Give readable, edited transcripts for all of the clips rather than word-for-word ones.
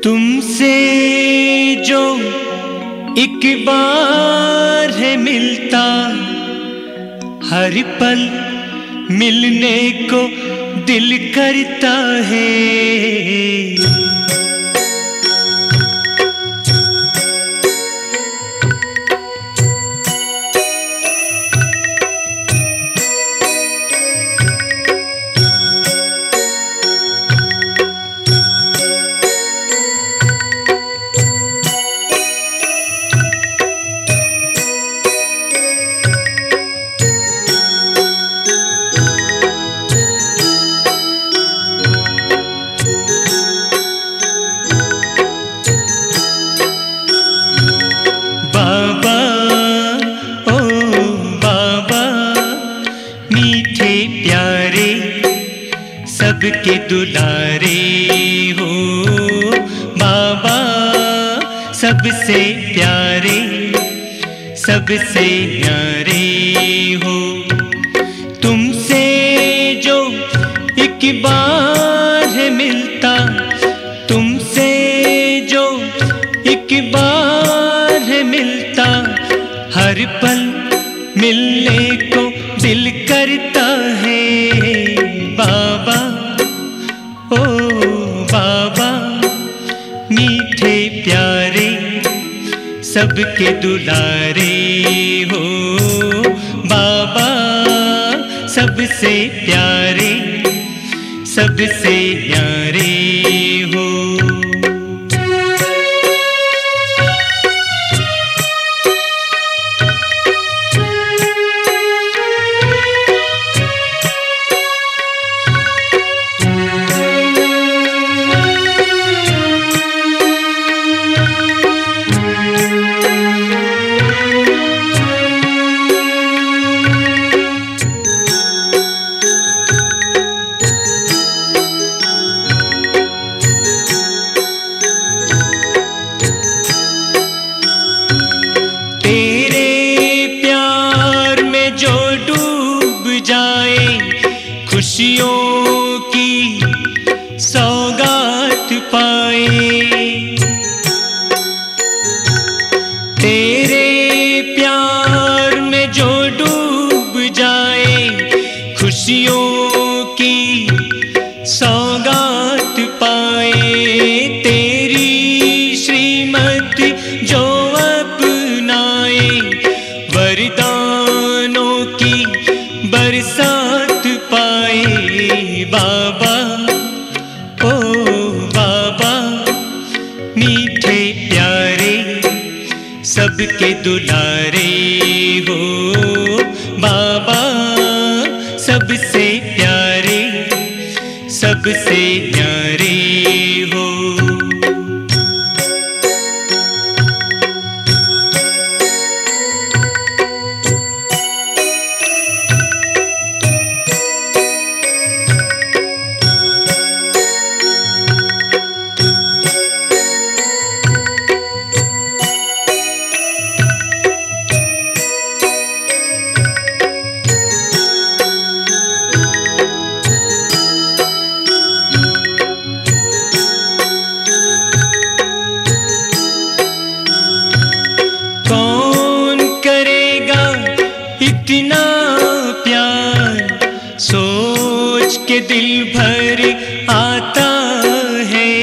तुमसे जो एक बार है मिलता, हर पल मिलने को दिल करता है। सबके दुलारे हो बाबा, सबसे प्यारे सबसे न्यारे हो। तुमसे जो एक बार है मिलता, तुमसे जो एक बार है मिलता, हर पल मिलने को दिल करता है। बाबा ओ बाबा, मीठे प्यारे सबके दुलारे हो बाबा, सबसे प्यारे सबसे न्यारे हो। खुशियों की सौगात पाए, तेरे प्यार में जो डूब जाए, खुशियों की सौगात पाए। तेरी श्रीमत जो अपनाए, वरदानों की बरसात पाए। बाबा ओ बाबा, मीठे प्यारे सबके दुलारे हो बाबा, सबसे प्यारे सबसे न्यारे हो। इतना प्यार सोच के दिल भर आता है,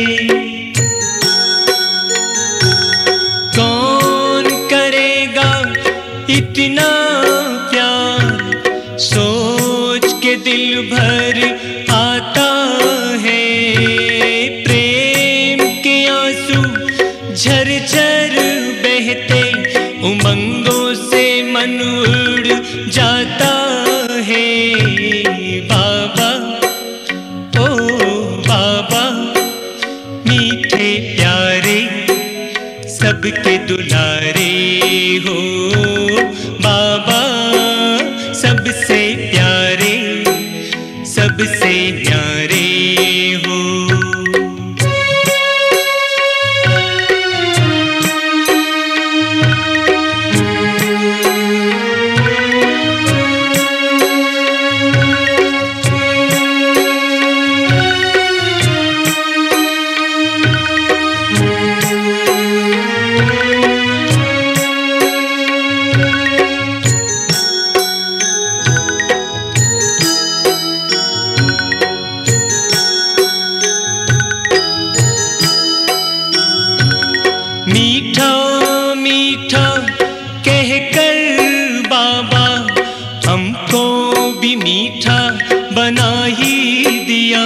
कौन करेगा इतना प्यार सोच के दिल भर आता है। प्रेम के आंसू झरझर बहते, उमंगों से मन उड़ जाता है। बाबा ओ बाबा, मीठे प्यारे सबके दुलारे हो बाबा, सबसे प्यारे सबसे न्यारे हो। बना ही दिया।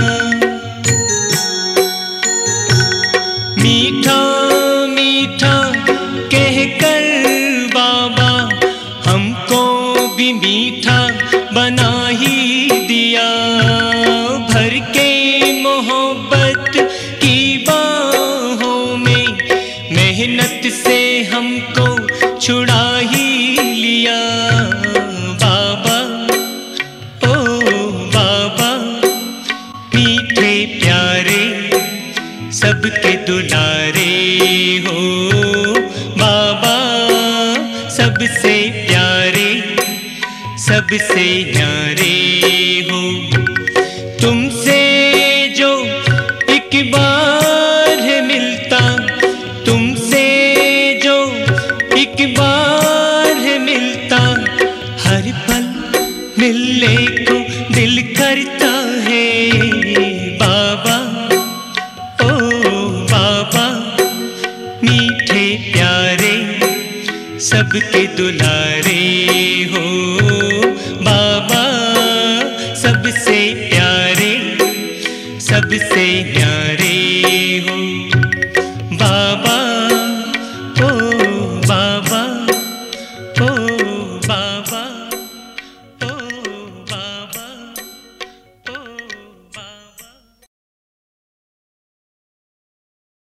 मीठा मीठा कहकर बाबा हमको भी मीठा बना ही दिया। भर के मोहब्बत की बाहों में मेहनत से हमको छुड़ा ही लिया। बाबा ओ बाबा मीठे प्यारे सबके दुलारे हो। बाबा सबसे प्यारे सबसे न्यारे हो। तुमसे जो एक बार है मिलता, तुमसे जो एक बार है मिलता, हर पल मिलने को दिल करता है। बाबा ओ बाबा मीठे प्यारे सबके दुलारे हो। बाबा सबसे प्यारे सबसे न्यारे